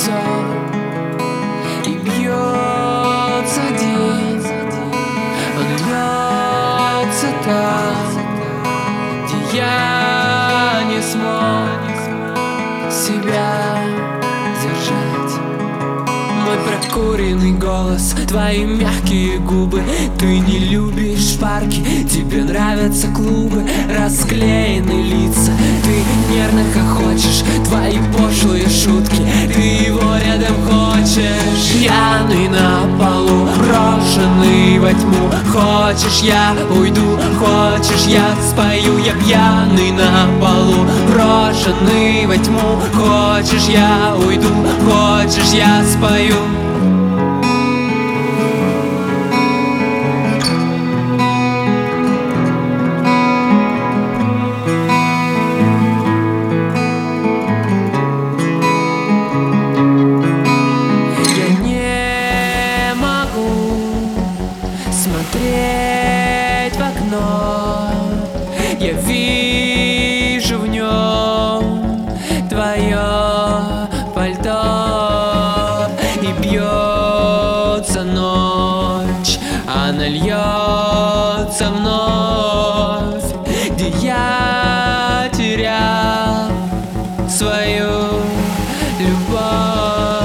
лицо, и бьется день. Он льется там, где я не смог себя держать. Мой прокуренный голос, твои мягкие губы. Ты не любишь парки, тебе нравятся клубы. Расклеенные лица, ты нервно хохочешь. Твои пошлые шутки, ты его рядом хочешь. Пьяный на полу, брошенный во тьму. Хочешь, я уйду, хочешь, я спою. Я пьяный на полу, брошенный во тьму. Хочешь, я уйду, хочешь, я спою. Смотреть в окно, я вижу в нем твое пальто. И бьется ночь, она льется вновь, где я терял свою любовь.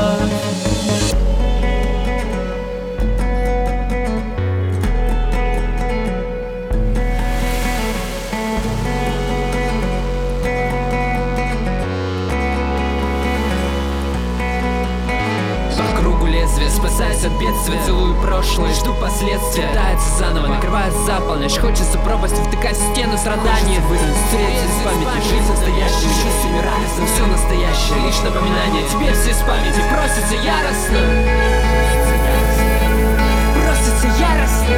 Спасаясь от бедствия, целую прошлое, жду последствия. Тается заново, накрывает за полночь. Хочется пропастью втыкать в стену страдания. Встретиться с памятью, жизнь настоящая, чувствами радостно, все настоящее. Лишь напоминание, тебе все с памяти просится яростно. Просится яростно.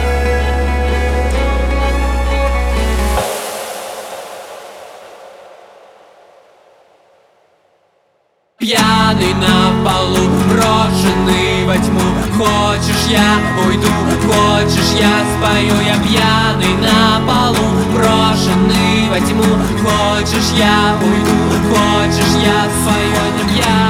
Пьяный на полу, брошенный во тьму. Хочешь, я уйду, хочешь, я спою. Я пьяный на полу, брошенный во тьму. Хочешь, я уйду, хочешь, я спою.